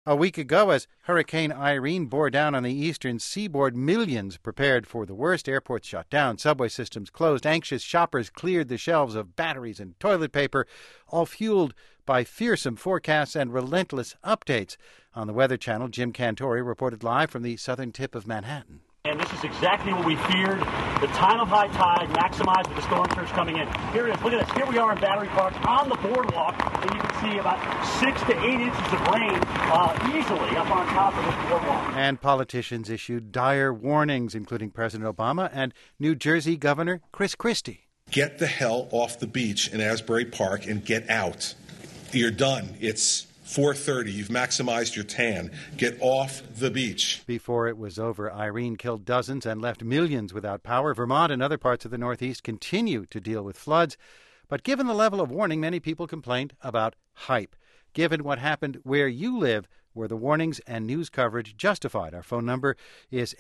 A week ago, as Hurricane Irene bore down on the eastern seaboard, millions prepared for the worst. Airports shut down, subway systems closed, anxious shoppers cleared the shelves of batteries and toilet paper, all fueled by fearsome forecasts and relentless updates. On the Weather Channel, Jim Cantori reported live from the southern tip of Manhattan. And this is exactly what we feared. The time of high tide maximized with the storm surge coming in. Here it is. Look at this. Here we are in Battery Park on the boardwalk, and you can see about 6 to 8 inches of rain easily up on top of this boardwalk. And politicians issued dire warnings, including President Obama and New Jersey Governor Chris Christie. Get the hell off the beach in Asbury Park and get out. You're done. It's 4:30. You've maximized your tan. Get off the beach. Before it was over, Irene killed dozens and left millions without power. Vermont and other parts of the Northeast continue to deal with floods. But given the level of warning, many people complained about hype. Given what happened where you live, were the warnings and news coverage justified? Our phone number is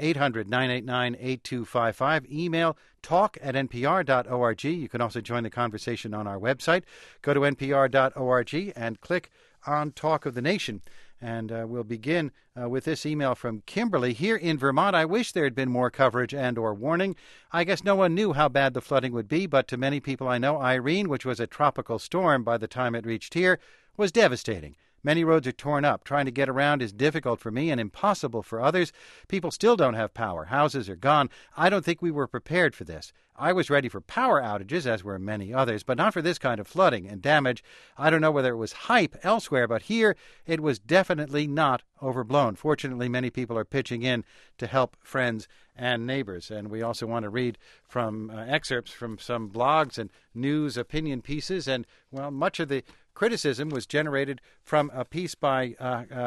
800-989-8255. Email talk@npr.org. You can also join the conversation on our website. Go to npr.org and click on Talk of the Nation. And we'll begin with this email from Kimberly. Here in Vermont, I wish there had been more coverage and or warning. I guess no one knew how bad the flooding would be, but to many people I know, Irene, which was a tropical storm by the time it reached here, was devastating. Many roads are torn up. Trying to get around is difficult for me and impossible for others. People still don't have power. Houses are gone. I don't think we were prepared for this. I was ready for power outages, as were many others, but not for this kind of flooding and damage. I don't know whether it was hype elsewhere, but here it was definitely not overblown. Fortunately, many people are pitching in to help friends and neighbors. And we also want to read from excerpts from some blogs and news opinion pieces. And, well, much of the criticism was generated from a piece by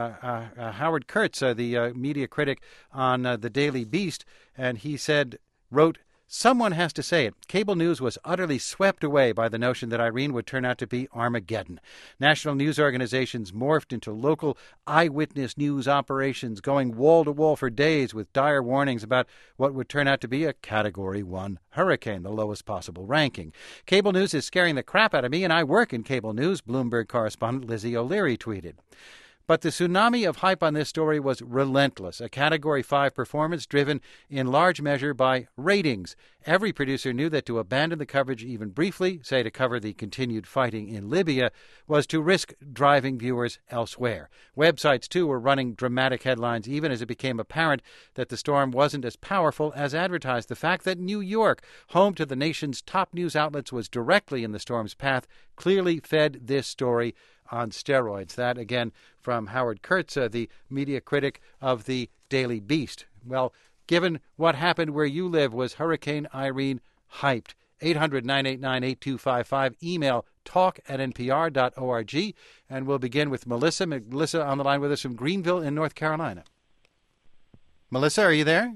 Howard Kurtz, the media critic on the Daily Beast. And he wrote, "Someone has to say it. Cable news was utterly swept away by the notion that Irene would turn out to be Armageddon. National news organizations morphed into local eyewitness news operations, going wall to wall for days with dire warnings about what would turn out to be a Category 1 hurricane, the lowest possible ranking. Cable news is scaring the crap out of me, and I work in cable news," Bloomberg correspondent Lizzie O'Leary tweeted. But the tsunami of hype on this story was relentless, a Category 5 performance driven in large measure by ratings. Every producer knew that to abandon the coverage even briefly, say to cover the continued fighting in Libya, was to risk driving viewers elsewhere. Websites, too, were running dramatic headlines even as it became apparent that the storm wasn't as powerful as advertised. The fact that New York, home to the nation's top news outlets, was directly in the storm's path clearly fed this story on steroids. That, again, from Howard Kurtz, the media critic of the Daily Beast. Well, given what happened where you live, was Hurricane Irene hyped? 800-989-8255. Email talk@npr.org. And we'll begin with Melissa. Melissa on the line with us from Greenville in North Carolina. Melissa, are you there?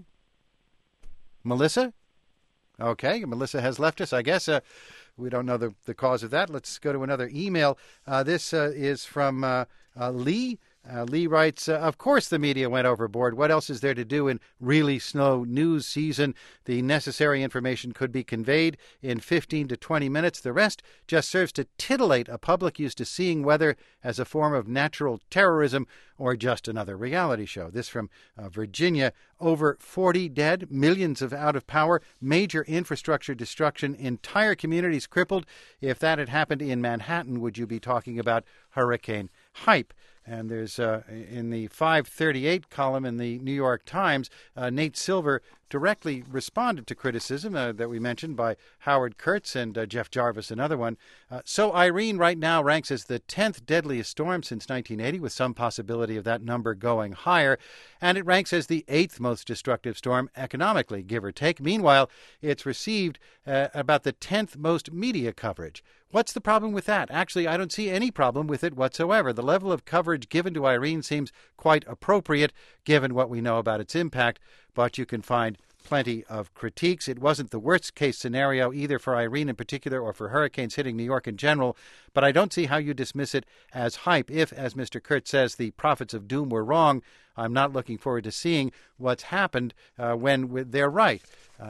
Melissa? Okay, Melissa has left us, I guess. We don't know the cause of that. Let's go to another email. This is from Lee. Lee writes, of course the media went overboard. What else is there to do in really slow news season? The necessary information could be conveyed in 15 to 20 minutes. The rest just serves to titillate a public used to seeing weather as a form of natural terrorism or just another reality show. This from Virginia. Over 40 dead, millions out of power, major infrastructure destruction, entire communities crippled. If that had happened in Manhattan, would you be talking about hurricane hype? And there's, in the 538 column in the New York Times, Nate Silver directly responded to criticism that we mentioned by Howard Kurtz and Jeff Jarvis, another one. So Irene right now ranks as the 10th deadliest storm since 1980, with some possibility of that number going higher. And it ranks as the 8th most destructive storm economically, give or take. Meanwhile, it's received about the 10th most media coverage. What's the problem with that? Actually, I don't see any problem with it whatsoever. The level of coverage given to Irene seems quite appropriate, given what we know about its impact, but you can find plenty of critiques. It wasn't the worst-case scenario either for Irene in particular or for hurricanes hitting New York in general, but I don't see how you dismiss it as hype. If, as Mr. Kurtz says, the prophets of doom were wrong, I'm not looking forward to seeing what's happened when they're right.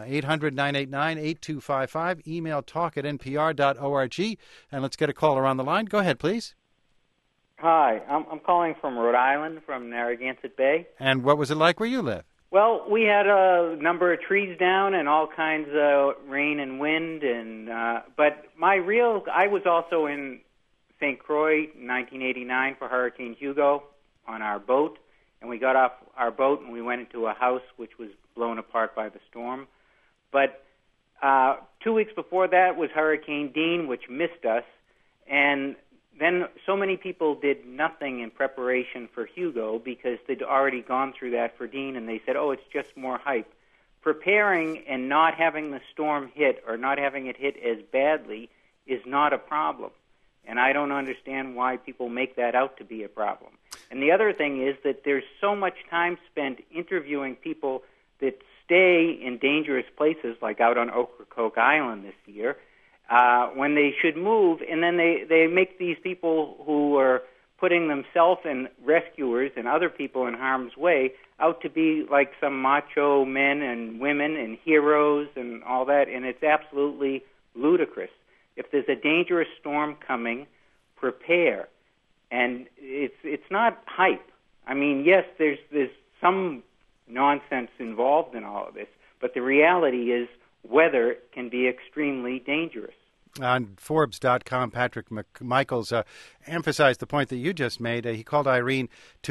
800-989-8255. Email talk@npr.org. And let's get a caller on the line. Go ahead, please. Hi, I'm calling from Rhode Island, from Narragansett Bay. And what was it like where you live? Well, we had a number of trees down and all kinds of rain and wind, but I was also in St. Croix in 1989 for Hurricane Hugo on our boat, and we got off our boat and we went into a house which was blown apart by the storm. But 2 weeks before that was Hurricane Dean, which missed us, and then so many people did nothing in preparation for Hugo because they'd already gone through that for Dean, and they said, oh, it's just more hype. Preparing and not having the storm hit or not having it hit as badly is not a problem. And I don't understand why people make that out to be a problem. And the other thing is that there's so much time spent interviewing people that stay in dangerous places, like out on Ocracoke Island this year, when they should move, and then they make these people who are putting themselves and rescuers and other people in harm's way out to be like some macho men and women and heroes and all that, and it's absolutely ludicrous. If there's a dangerous storm coming, prepare. And it's not hype. I mean, yes, there's some nonsense involved in all of this, but the reality is weather can be extremely dangerous. On Forbes.com, Patrick Michaels emphasized the point that you just made. He called Irene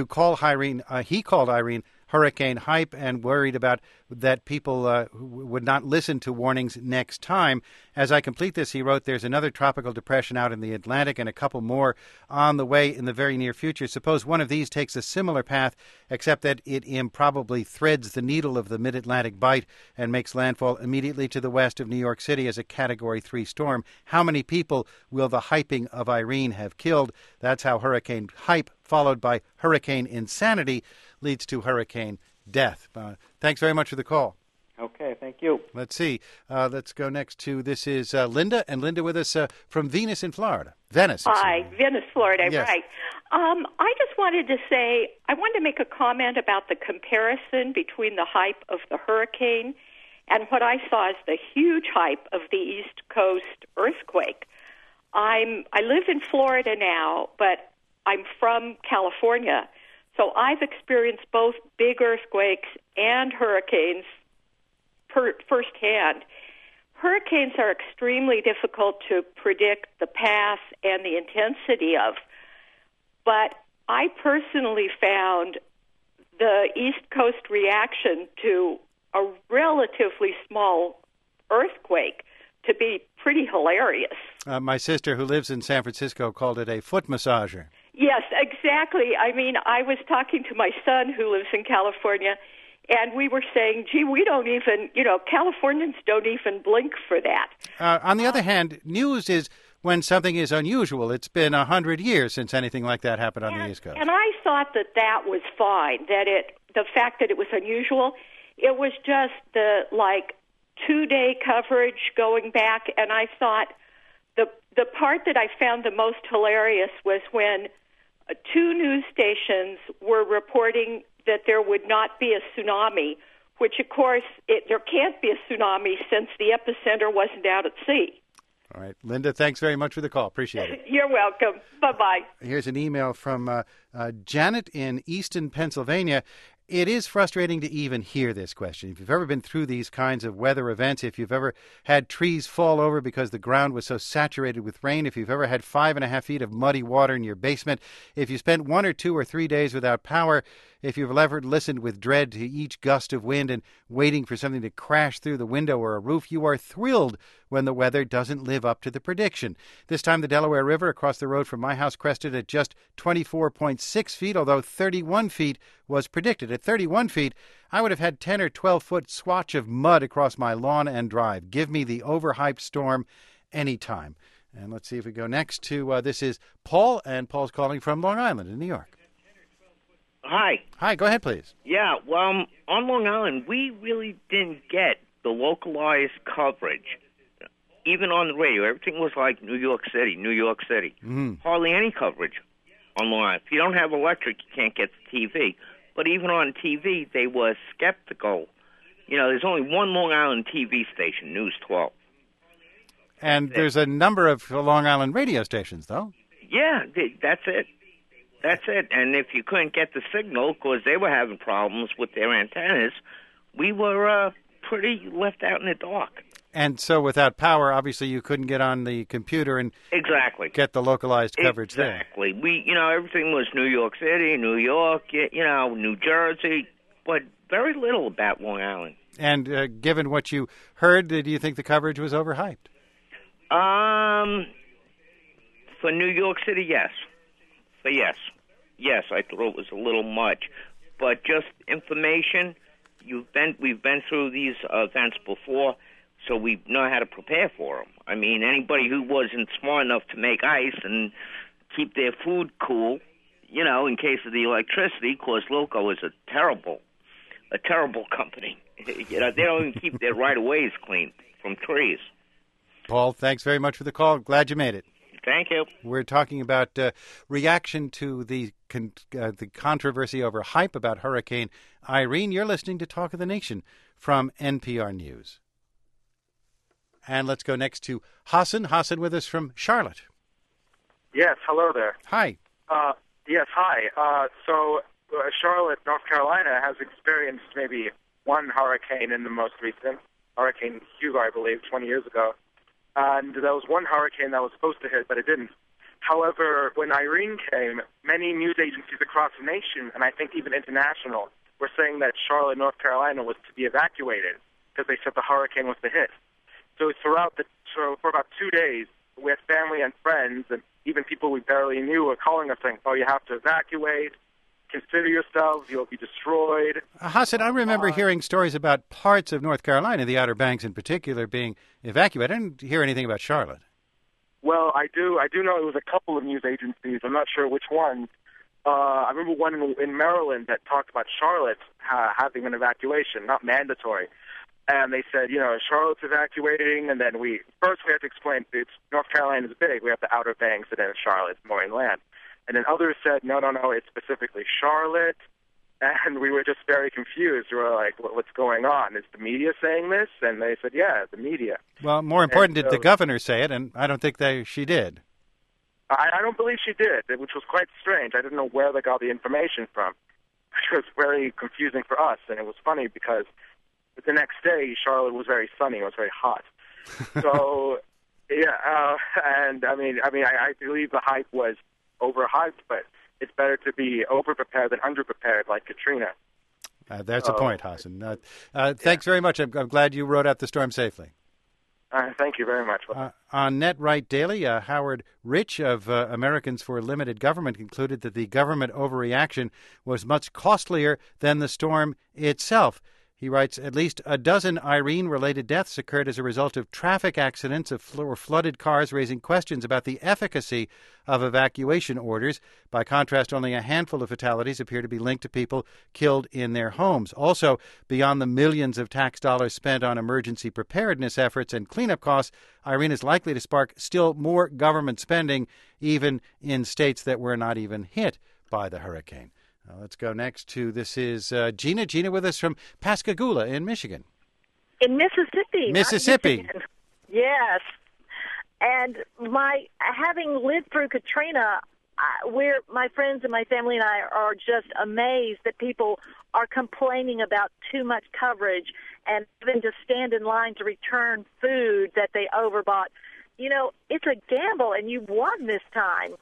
Hurricane hype and worried about that people would not listen to warnings next time. As I complete this, he wrote, there's another tropical depression out in the Atlantic and a couple more on the way in the very near future. Suppose one of these takes a similar path, except that it improbably threads the needle of the mid-Atlantic bight and makes landfall immediately to the west of New York City as a Category 3 storm. How many people will the hyping of Irene have killed? That's how hurricane hype, followed by hurricane insanity, leads to hurricane death. Thanks very much for the call. Okay, thank you. Let's see. Let's go next to, this is Linda, and Linda with us from Venice in Florida. Venice. Hi, Venice, Florida, yes. Right. I just wanted to say, I wanted to make a comment about the comparison between the hype of the hurricane and what I saw as the huge hype of the East Coast earthquake. I live in Florida now, but I'm from California, so I've experienced both big earthquakes and hurricanes firsthand. Hurricanes are extremely difficult to predict the path and the intensity of, but I personally found the East Coast reaction to a relatively small earthquake to be pretty hilarious. My sister, who lives in San Francisco, called it a foot massager. Yes, exactly. I mean, I was talking to my son who lives in California, and we were saying, gee, we don't even, Californians don't even blink for that. On the other hand, news is when something is unusual. It's been 100 years since anything like that happened on the East Coast. And I thought that was fine, the fact that it was unusual. It was just the, 2-day coverage going back, and I thought the part that I found the most hilarious was when 2 news stations were reporting that there would not be a tsunami, which, of course, there can't be a tsunami since the epicenter wasn't out at sea. All right. Linda, thanks very much for the call. Appreciate it. You're welcome. Bye-bye. Here's an email from Janet in Easton, Pennsylvania. It is frustrating to even hear this question. If you've ever been through these kinds of weather events, if you've ever had trees fall over because the ground was so saturated with rain, if you've ever had 5.5 feet of muddy water in your basement, if you spent 1 or 2 or 3 days without power, if you've ever listened with dread to each gust of wind and waiting for something to crash through the window or a roof, you are thrilled when the weather doesn't live up to the prediction. This time the Delaware River across the road from my house crested at just 24.6 feet, although 31 feet was predicted. At 31 feet, I would have had 10 or 12-foot swatch of mud across my lawn and drive. Give me the overhyped storm anytime. And let's see if we go next to, this is Paul, and Paul's calling from Long Island in New York. Hi. Hi, go ahead, please. Yeah, well, on Long Island, we really didn't get the localized coverage. Even on the radio, everything was like New York City. Mm-hmm. Hardly any coverage on Long Island. If you don't have electric, you can't get the TV. But even on TV, they were skeptical. There's only one Long Island TV station, News 12. And there's a number of Long Island radio stations, though. Yeah, that's it. That's it. And if you couldn't get the signal because they were having problems with their antennas, we were pretty left out in the dark. And so without power, obviously you couldn't get on the computer and get the localized coverage there. Exactly. Everything was New York City, New York, New Jersey, but very little about Long Island. And given what you heard, do you think the coverage was overhyped? For New York City, yes. Yes, I thought it was a little much. But just information, we've been through these events before, so we know how to prepare for them. I mean, anybody who wasn't smart enough to make ice and keep their food cool, in case of the electricity, because Loco is a terrible company. They don't even keep their right-of-ways clean from trees. Paul, thanks very much for the call. Glad you made it. Thank you. We're talking about reaction to the controversy over hype about Hurricane Irene. You're listening to Talk of the Nation from NPR News. And let's go next to Hassan. Hassan with us from Charlotte. Yes, hello there. Hi. Yes, hi. So Charlotte, North Carolina has experienced maybe one hurricane in the most recent, Hurricane Hugo, I believe, 20 years ago. And there was one hurricane that was supposed to hit, but it didn't. However, when Irene came, many news agencies across the nation, and I think even international, were saying that Charlotte, North Carolina was to be evacuated because they said the hurricane was to hit. So for about 2 days, we had family and friends, and even people we barely knew were calling us saying, "Oh, you have to evacuate. Consider yourselves. You'll be destroyed." Hassan, I remember hearing stories about parts of North Carolina, the Outer Banks in particular, being evacuated. I didn't hear anything about Charlotte. Well, I do know it was a couple of news agencies. I'm not sure which ones. I remember one in Maryland that talked about Charlotte having an evacuation, not mandatory. And they said, Charlotte's evacuating, and then we had to explain North Carolina's big. We have the Outer Banks, and then Charlotte's more inland. And then others said, no, it's specifically Charlotte. And we were just very confused. We were like, what's going on? Is the media saying this? And they said, yeah, the media. Well, more important, did the governor say it? And I don't think she did. I don't believe she did, which was quite strange. I didn't know where they got the information from, which was very confusing for us. And it was funny because the next day, Charlotte was very sunny. It was very hot. So, yeah, and I believe the hype was overhyped, but it's better to be overprepared than underprepared, like Katrina. That's a point, Hassan. Thanks very much. I'm glad you rode out the storm safely. Thank you very much. On Net Right Daily, Howard Rich of Americans for Limited Government concluded that the government overreaction was much costlier than the storm itself. He writes, at least a dozen Irene-related deaths occurred as a result of traffic accidents or flooded cars, raising questions about the efficacy of evacuation orders. By contrast, only a handful of fatalities appear to be linked to people killed in their homes. Also, beyond the millions of tax dollars spent on emergency preparedness efforts and cleanup costs, Irene is likely to spark still more government spending, even in states that were not even hit by the hurricane. Let's go next to, this is Gina. Gina with us from Pascagoula in Michigan. In Mississippi. Mississippi. Yes. And having lived through Katrina, my friends and my family and I are just amazed that people are complaining about too much coverage and having to stand in line to return food that they overbought. It's a gamble, and you won this time.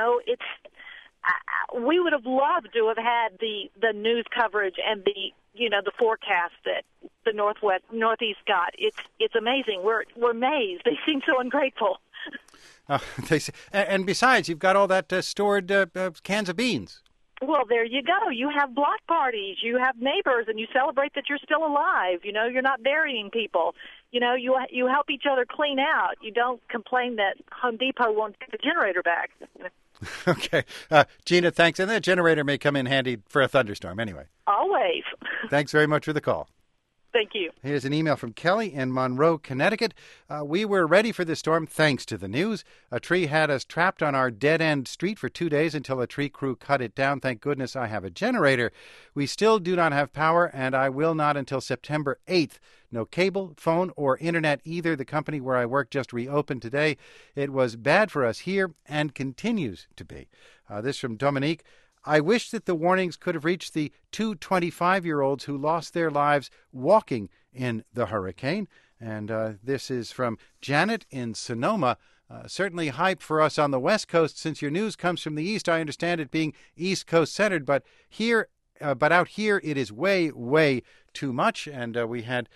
We would have loved to have had the news coverage and the forecast that the Northeast got. It's amazing. We're amazed. They seem so ungrateful. And besides, you've got all that stored cans of beans. Well, there you go. You have block parties. You have neighbors, and you celebrate that you're still alive. You're not burying people. You help each other clean out. You don't complain that Home Depot won't get the generator back. Okay. Gina, thanks. And that generator may come in handy for a thunderstorm anyway. Always. Thanks very much for the call. Thank you. Here's an email from Kelly in Monroe, Connecticut. We were ready for this storm thanks to the news. A tree had us trapped on our dead-end street for 2 days until a tree crew cut it down. Thank goodness I have a generator. We still do not have power, and I will not until September 8th. No cable, phone, or internet either. The company where I work just reopened today. It was bad for us here and continues to be. This from Dominique. I wish that the warnings could have reached the two 25-year-olds who lost their lives walking in the hurricane. And this is from Janet in Sonoma. Certainly hype for us on the West Coast since your news comes from the East. I understand it being East Coast centered, but out here it is way, way too much. And we had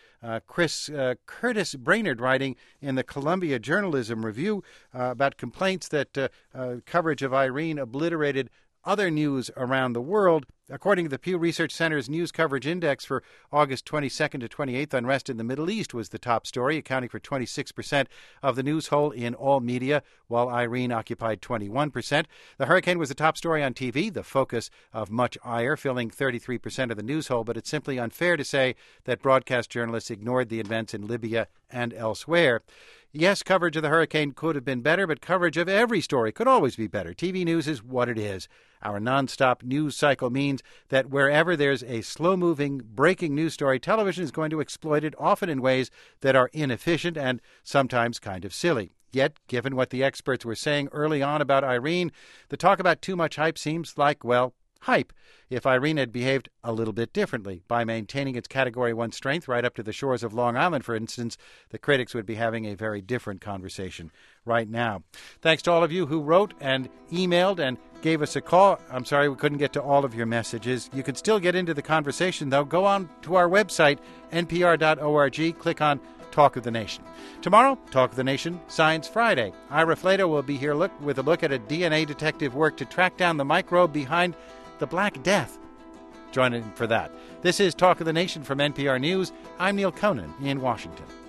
Curtis Brainerd writing in the Columbia Journalism Review about complaints that coverage of Irene obliterated other news around the world. According to the Pew Research Center's News Coverage Index for August 22nd to 28th, unrest in the Middle East was the top story, accounting for 26% of the news hole in all media, while Irene occupied 21%. The hurricane was the top story on TV, the focus of much ire, filling 33% of the news hole, but it's simply unfair to say that broadcast journalists ignored the events in Libya and elsewhere. Yes, coverage of the hurricane could have been better, but coverage of every story could always be better. TV news is what it is. Our nonstop news cycle means that wherever there's a slow-moving, breaking news story, television is going to exploit it, often in ways that are inefficient and sometimes kind of silly. Yet, given what the experts were saying early on about Irene, the talk about too much hype seems like, well, hype. If Irene had behaved a little bit differently, by maintaining its Category 1 strength right up to the shores of Long Island, for instance, the critics would be having a very different conversation right now. Thanks to all of you who wrote and emailed and gave us a call. I'm sorry we couldn't get to all of your messages. You can still get into the conversation, though. Go on to our website, npr.org, click on Talk of the Nation. Tomorrow, Talk of the Nation, Science Friday. Ira Flato will be here with a look at a DNA detective work to track down the microbe behind the Black Death. Join in for that. This is Talk of the Nation from NPR News. I'm Neil Conan in Washington.